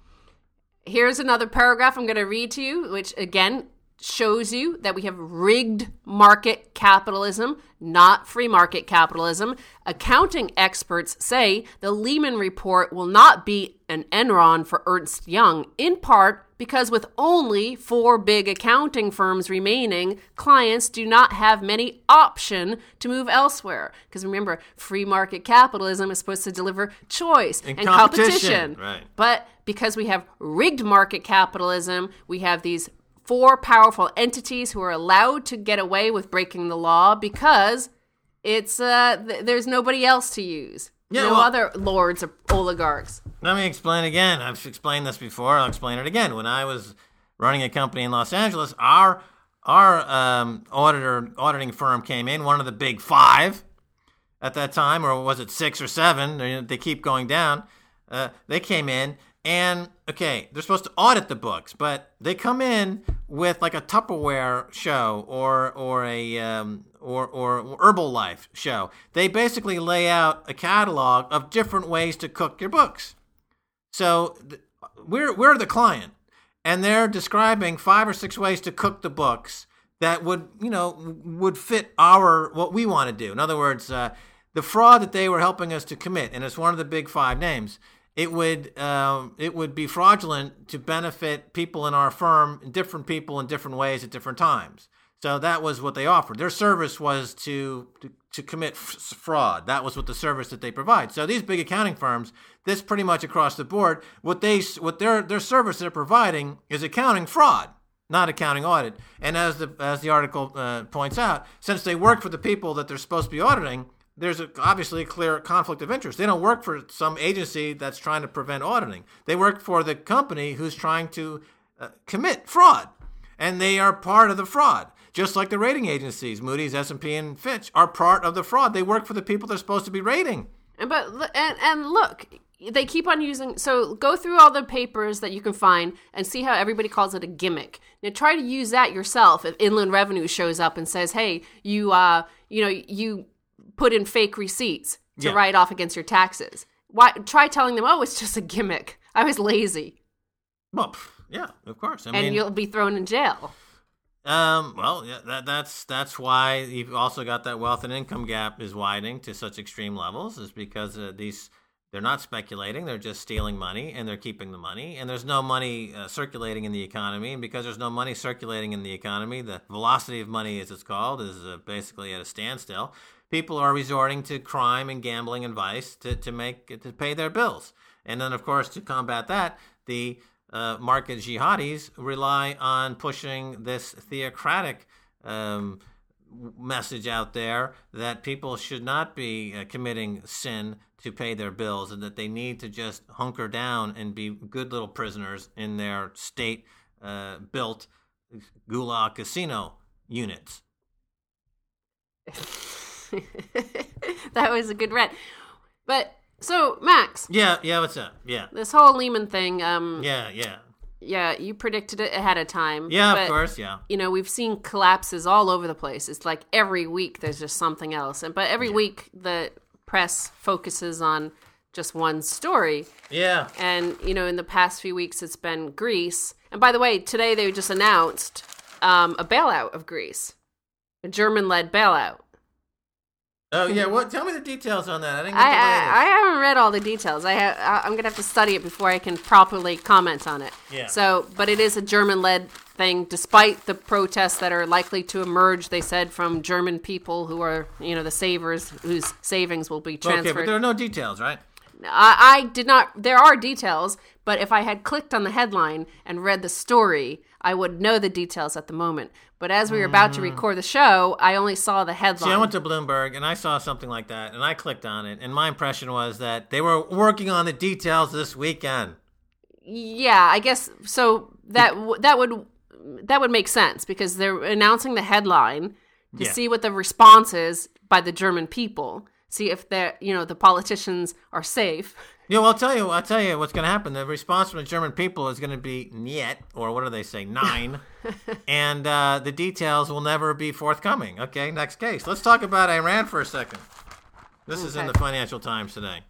Here's another paragraph I'm going to read to you, which, again, shows you that we have rigged market capitalism, not free market capitalism. Accounting experts say the Lehman report will not be an Enron for Ernst Young, in part because with only four big accounting firms remaining, clients do not have many option to move elsewhere. Because remember, free market capitalism is supposed to deliver choice and, and competition. competition. Right. But because we have rigged market capitalism, we have these four powerful entities who are allowed to get away with breaking the law because it's uh, th- there's nobody else to use. Yeah, no well, other lords or oligarchs. Let me explain again. I've explained this before. I'll explain it again. When I was running a company in Los Angeles, our our um, auditor auditing firm came in, one of the big five at that time, or was it six or seven? They, they keep going down. Uh, they came in. And, okay, they're supposed to audit the books, but they come in with like a Tupperware show or or a um, or, or Herbalife show. They basically lay out a catalog of different ways to cook your books. So th- we're we're the client, and they're describing five or six ways to cook the books that would, you know, would fit our what we want to do. In other words, uh, the fraud that they were helping us to commit, and it's one of the big five names. It would um, it would be fraudulent to benefit people in our firm, different people in different ways at different times. So that was what they offered. Their service was to to, to commit f- fraud. That was what the service that they provide. So these big accounting firms, this pretty much across the board, what they what their their service they're providing is accounting fraud, not accounting audit. And as the as the article uh, points out, since they work for the people that they're supposed to be auditing, there's a, obviously a clear conflict of interest. They don't work for some agency that's trying to prevent auditing. They work for the company who's trying to uh, commit fraud, and they are part of the fraud. Just like the rating agencies, Moody's, S and P, and Fitch, are part of the fraud. They work for the people they're supposed to be rating. And but and and look, they keep on using, so go through all the papers that you can find and see how everybody calls it a gimmick. Now try to use that yourself if Inland Revenue shows up and says, hey, you uh you know you put in fake receipts to Yeah. write off against your taxes. Why try telling them, oh, it's just a gimmick. I was lazy. Well, pff, yeah, of course. I And mean, you'll be thrown in jail. Um, well, yeah, that, that's that's why you've also got that wealth and income gap is widening to such extreme levels, is because uh, these they're not speculating, they're just stealing money and they're keeping the money, and there's no money uh, circulating in the economy, and because there's no money circulating in the economy, the velocity of money, as it's called, is uh, basically at a standstill. People are resorting to crime and gambling and vice to to make to pay their bills, and then of course to combat that, the Uh, market jihadis rely on pushing this theocratic um, message out there that people should not be uh, committing sin to pay their bills, and that they need to just hunker down and be good little prisoners in their state-built uh, gulag casino units. That was a good rant. But so, Max. Yeah, yeah, what's up? Yeah. This whole Lehman thing, um, Yeah, yeah. yeah, you predicted it ahead of time. Yeah, but, of course, yeah. You know, we've seen collapses all over the place. It's like every week there's just something else. And But every Yeah. week the press focuses on just one story. Yeah. And, you know, in the past few weeks it's been Greece. And by the way, today they just announced um, a bailout of Greece. A German-led bailout. Oh, yeah, what? Tell me the details on that. I didn't get I, the latest. I, I haven't read all the details. I have, I- I'm going to have to study it before I can properly comment on it. Yeah. So, but it is a German-led thing, despite the protests that are likely to emerge, they said, from German people who are, you know, the savers, whose savings will be transferred. Okay, but there are no details, right? I, I did not, there are details, but if I had clicked on the headline and read the story, I would know the details at the moment. But as we were about to record the show, I only saw the headline. See, I went to Bloomberg, and I saw something like that, and I clicked on it, and my impression was that they were working on the details this weekend. Yeah, I guess so. That w- that would that would make sense because they're announcing the headline to Yeah. see what the response is by the German people. See if they're you know the politicians are safe. Yeah, well, I'll tell you, I'll tell you what's going to happen. The response from the German people is going to be niet, or what do they say, nine, and uh, the details will never be forthcoming. Okay, next case. Let's talk about Iran for a second. This is in Okay. the Financial Times today.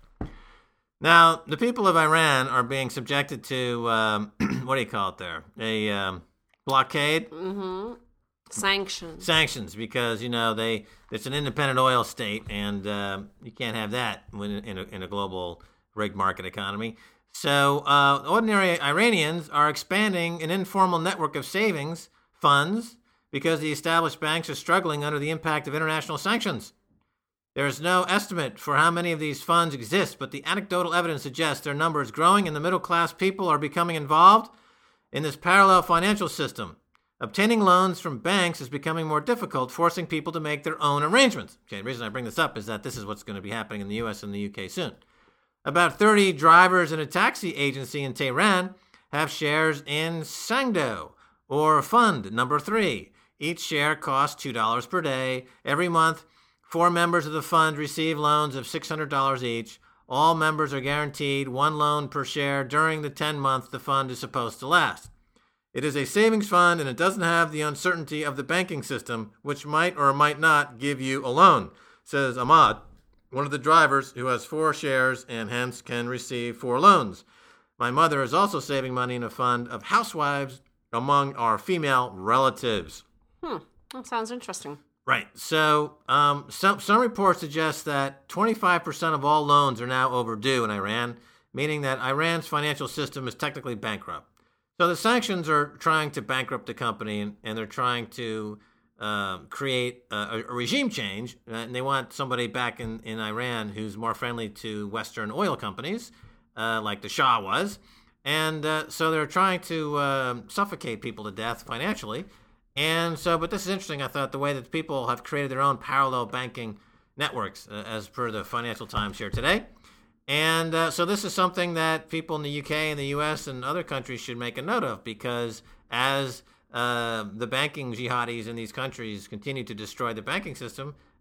Now, the people of Iran are being subjected to, um, what do you call it there? A um, blockade? Mm-hmm. Sanctions. Sanctions, because, you know, they it's an independent oil state, and uh, you can't have that when in a, in a global rigged market economy. So uh, ordinary Iranians are expanding an informal network of savings funds because the established banks are struggling under the impact of international sanctions. There is no estimate for how many of these funds exist, but the anecdotal evidence suggests their number is growing and the middle-class people are becoming involved in this parallel financial system. Obtaining loans from banks is becoming more difficult, forcing people to make their own arrangements. Okay, the reason I bring this up is that this is what's going to be happening in the U S and the U K soon. About thirty drivers in a taxi agency in Tehran have shares in Sangdo, or Fund Number Three. Each share costs two dollars per day. Every month, four members of the fund receive loans of six hundred dollars each. All members are guaranteed one loan per share during the ten months the fund is supposed to last. It is a savings fund, and it doesn't have the uncertainty of the banking system, which might or might not give you a loan, says Ahmad, one of the drivers who has four shares and hence can receive four loans. My mother is also saving money in a fund of housewives among our female relatives. Hmm. That sounds interesting. Right. So um, some, some reports suggest that twenty-five percent of all loans are now overdue in Iran, meaning that Iran's financial system is technically bankrupt. So the sanctions are trying to bankrupt the company, and, and they're trying to uh, create a, a regime change, and they want somebody back in, in Iran who's more friendly to Western oil companies, uh, like the Shah was. And uh, so they're trying to uh, suffocate people to death financially. And so, but this is interesting, I thought, the way that people have created their own parallel banking networks, uh, as per the Financial Times here today. And uh, so this is something that people in the U K and the U S and other countries should make a note of, because as uh, the banking jihadis in these countries continue to destroy the banking system,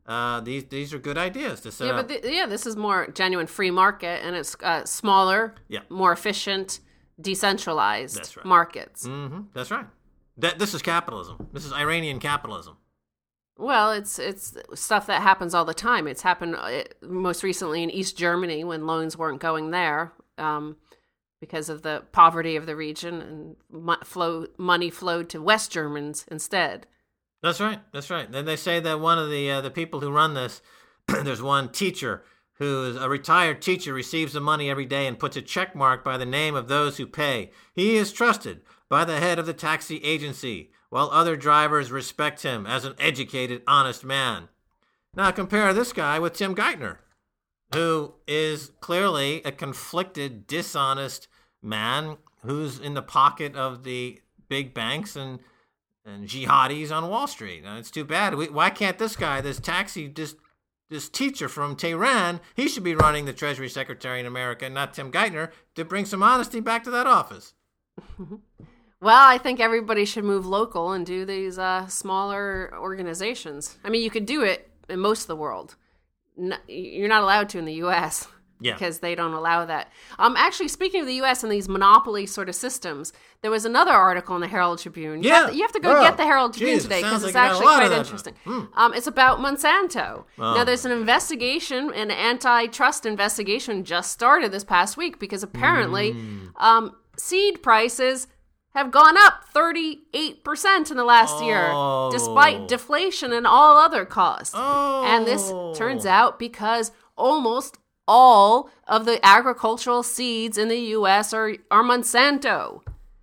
uh, these these are good ideas to set yeah, up. but the, yeah, this is more genuine free market, and it's uh, smaller, yeah. more efficient, decentralized That's right. markets. Mm-hmm. That's right. That this is capitalism. This is Iranian capitalism. Well, it's it's stuff that happens all the time. It's happened uh, most recently in East Germany when loans weren't going there um, because of the poverty of the region, and mo- flow money flowed to West Germans instead. That's right. That's right. Then they say that one of the uh, the people who run this, there's one teacher who is a retired teacher, receives the money every day and puts a check mark by the name of those who pay. He is trusted by the head of the taxi agency, while other drivers respect him as an educated, honest man. Now compare this guy with Tim Geithner, who is clearly a conflicted, dishonest man who's in the pocket of the big banks and and jihadis on Wall Street. Now, it's too bad. We, why can't this guy, this taxi, this this teacher from Tehran, he should be running the Treasury Secretary in America, not Tim Geithner, to bring some honesty back to that office. Well, I think everybody should move local and do these uh, smaller organizations. I mean, you could do it in most of the world. No, you're not allowed to in the U S Yeah. because they don't allow that. Um, actually, speaking of the U S and these monopoly sort of systems, there was another article in the Herald Tribune. You Yeah. have to, you have to go Oh, get the Herald Tribune geez, today sounds because it's like you got a actually lot of quite that. interesting. Hmm. Um, it's about Monsanto. Oh, now, there's an investigation, an antitrust investigation just started this past week because apparently Mm. um, seed prices have gone up thirty-eight percent in the last year, Oh. despite deflation and all other costs. Oh. And this turns out because almost all of the agricultural seeds in the U S are, are Monsanto.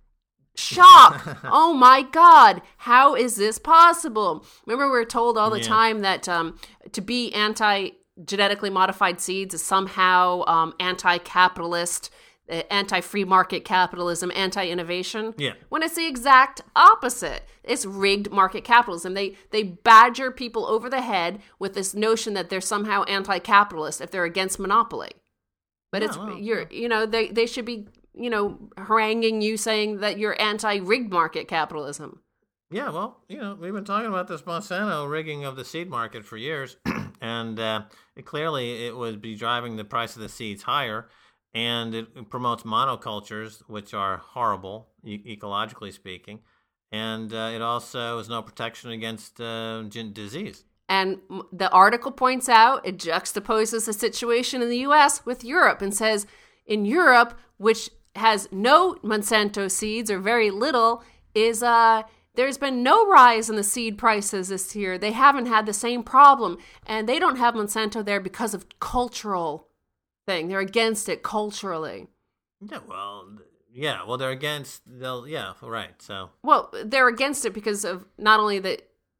Shock! Oh my God! How is this possible? Remember, we were told all the Yeah. time that um, to be anti-genetically modified seeds is somehow um, anti-capitalist, uh, anti-free market capitalism, anti-innovation. Yeah. When it's the exact opposite. It's rigged market capitalism. They they badger people over the head with this notion that they're somehow anti-capitalist if they're against monopoly. But Yeah, it's well, you're you know they they should be you know haranguing you saying that you're anti-rigged market capitalism. Yeah, well, you know, we've been talking about this Monsanto rigging of the seed market for years, and uh, it, clearly it would be driving the price of the seeds higher, and it promotes monocultures, which are horrible, e- ecologically speaking, and uh, it also is no protection against uh, gin- disease. And m- the article points out, it juxtaposes the situation in the U S with Europe and says, in Europe, which has no Monsanto seeds or very little, is uh, there's been no rise in the seed prices this year. They haven't had the same problem. And they don't have Monsanto there because of cultural thing. They're against it culturally. Yeah, well, yeah, well, they're against, they'll, yeah, right, so. Well, they're against it because of not only that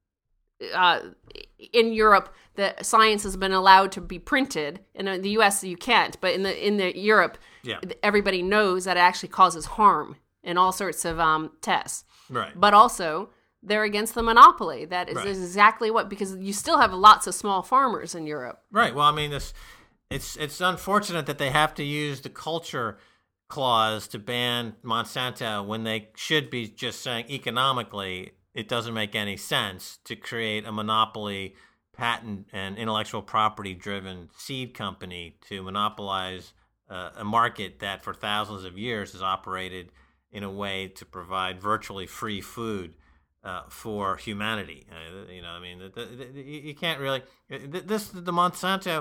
uh, in Europe, the science has been allowed to be printed. In the U S, you can't. But in the in the Europe, Yeah. everybody knows that it actually causes harm in all sorts of um, tests. Right. But also, they're against the monopoly. That is Right. exactly what, because you still have lots of small farmers in Europe. Right. Well, I mean, this it's it's unfortunate that they have to use the culture clause to ban Monsanto when they should be just saying economically it doesn't make any sense to create a monopoly, patent and intellectual property driven seed company to monopolize uh, a market that for thousands of years has operated in a way to provide virtually free food uh, for humanity. Uh, you know, I mean, the, the, the, you can't really this the Monsanto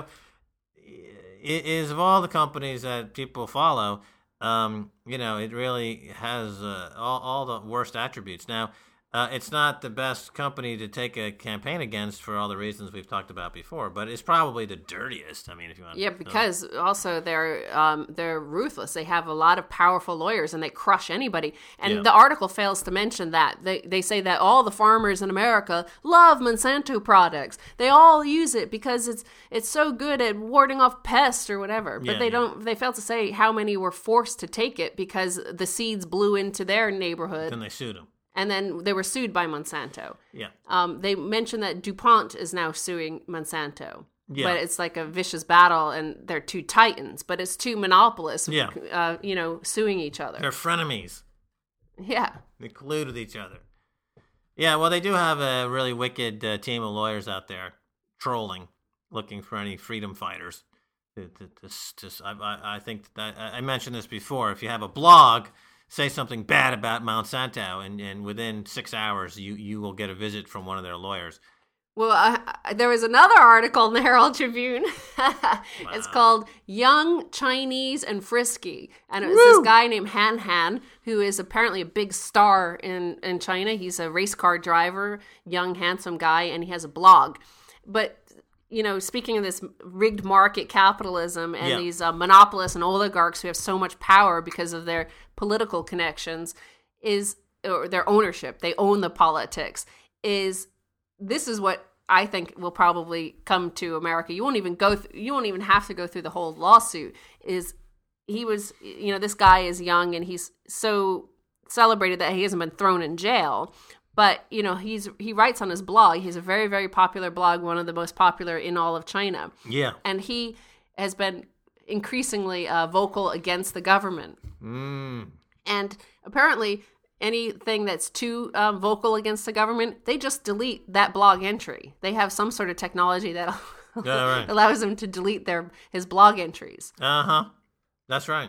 is, of all the companies that people follow, um, you know, it really has uh, all, all the worst attributes. Now, uh, it's not the best company to take a campaign against for all the reasons we've talked about before, but it's probably the dirtiest. I mean, if you want, Yeah, to because also they're um, they're ruthless. They have a lot of powerful lawyers, and they crush anybody. And Yeah. the article fails to mention that they they say that all the farmers in America love Monsanto products. They all use it because it's it's so good at warding off pests or whatever. But Yeah, they yeah. don't. They fail to say how many were forced to take it because the seeds blew into their neighborhood, then they sued them. and then they were sued by Monsanto. Yeah. Um, they mentioned that DuPont is now suing Monsanto. Yeah. But it's like a vicious battle, and they're two titans, but it's two monopolists, Yeah. uh, you know, suing each other. They're frenemies. Yeah. They collude with each other. Yeah, well, they do have a really wicked uh, team of lawyers out there patrolling, looking for any freedom fighters. To, to, to, to, I, I think that I mentioned this before. If you have a blog, say something bad about Monsanto, and, and within six hours, you, you will get a visit from one of their lawyers. Well, uh, there was another article in the Herald Tribune. Wow. It's called Young, Chinese, and Frisky. And it was Woo! this guy named Han Han, who is apparently a big star in, in China. He's a race car driver, young, handsome guy, and he has a blog. But, you know, speaking of this rigged market capitalism and yeah. these uh, monopolists and oligarchs who have so much power because of their political connections, is or their ownership, they own the politics, is... This is what I think will probably come to America. You won't even go. Th- you won't even have to go through the whole lawsuit. Is he was, you know, this guy is young and he's so celebrated that he hasn't been thrown in jail. But you know, he's he writes on his blog. He's a very very popular blog, one of the most popular in all of China. Yeah, and he has been increasingly uh, vocal against the government. Mm. And apparently, anything that's too um, vocal against the government, they just delete that blog entry. They have some sort of technology that yeah, right. allows them to delete their his blog entries. Uh-huh. That's right.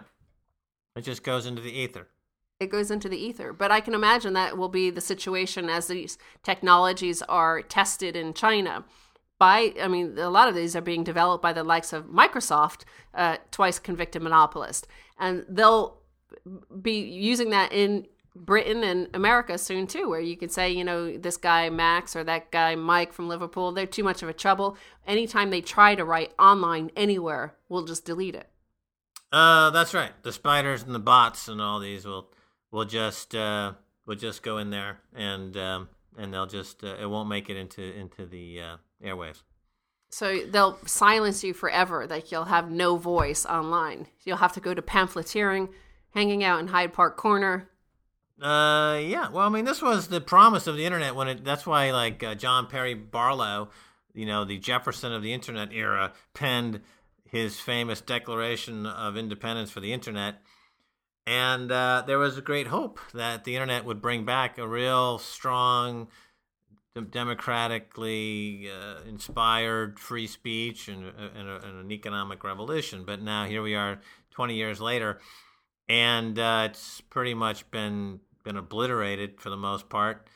It just goes into the ether. It goes into the ether. But I can imagine that will be the situation as these technologies are tested in China. By, I mean, a lot of these are being developed by the likes of Microsoft, uh, twice convicted monopolist. And they'll be using that in Britain and America soon too, where you could say, you know, this guy Max or that guy Mike from Liverpool, they're too much of a trouble. Anytime they try to write online anywhere, we'll just delete it. Uh, that's right. The spiders and the bots and all these will will just uh, will just go in there and um, and they'll just uh, it won't make it into into the uh, airwaves. So they'll silence you forever. Like you'll have no voice online. You'll have to go to pamphleteering, hanging out in Hyde Park Corner. Uh, yeah. Well, I mean, this was the promise of the internet when it. That's why, like uh, John Perry Barlow, you know, the Jefferson of the internet era, penned his famous Declaration of Independence for the internet, and uh, there was a great hope that the internet would bring back a real strong, democratically uh, inspired free speech and, and, a, and an economic revolution. But now here we are, twenty years later, and uh, it's pretty much been. been obliterated for the most part,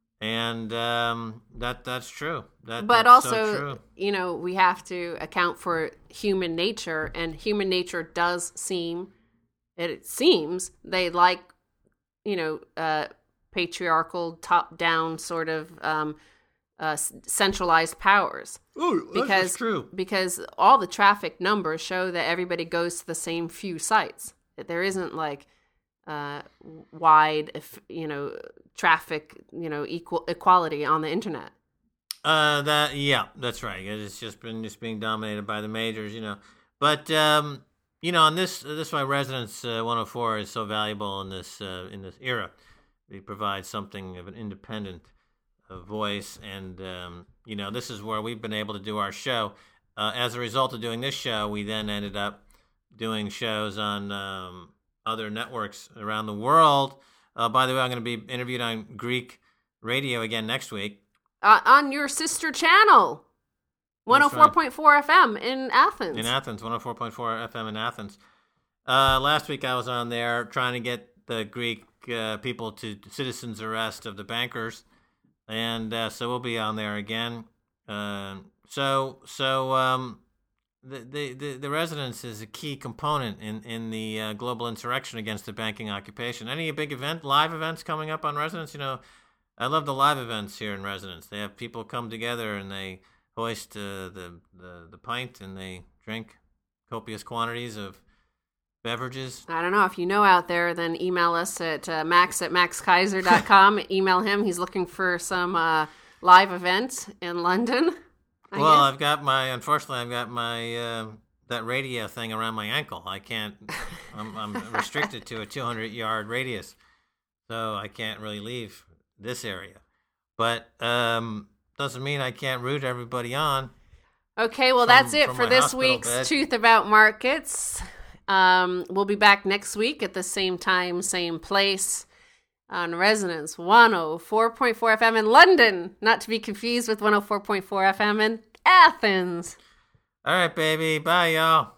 and um, that that's true. That, but that's also, so true. You know, we have to account for human nature, and human nature does seem, it seems, they like, you know, uh, patriarchal, top-down sort of um, uh, centralized powers. Ooh, because, that's true. Because all the traffic numbers show that everybody goes to the same few sites. There isn't like uh, wide, you know, traffic, you know, equal equality on the internet. Uh, that yeah, that's right. It's just been just being dominated by the majors, you know. But um, you know, and this this is why Resonance uh, one oh four is so valuable in this uh, in this era. It provides something of an independent uh, voice, and um, you know, this is where we've been able to do our show. Uh, as a result of doing this show, we then ended up doing shows on um, other networks around the world. Uh, by the way, I'm going to be interviewed on Greek radio again next week. Uh, on your sister channel, one oh four point four F M in Athens. In Athens, one oh four point four F M in Athens. Uh, last week I was on there trying to get the Greek uh, people to citizens arrest of the bankers. And uh, so we'll be on there again. Uh, so so um, the, the, the, the Resonance is a key component in, in the uh, global insurrection against the banking occupation. Any big event, live events coming up on Resonance? You know, I love the live events here in Resonance. They have people come together and they hoist uh, the, the the pint and they drink copious quantities of beverages. I don't know. If you know out there, then email us at uh, max at max kaiser dot com. Email him. He's looking for some uh, live events in London. I well, guess. I've got my, unfortunately, I've got my, uh, that radio thing around my ankle. I can't, I'm, I'm restricted to a two hundred yard radius, so I can't really leave this area. But um, doesn't mean I can't root everybody on. Okay, well, from, that's it for this hospital week's bed. Truth About Markets. Um, we'll be back next week at the same time, same place on Resonance one oh four point four F M in London, not to be confused with one oh four point four F M in Athens. All right, baby. Bye, y'all.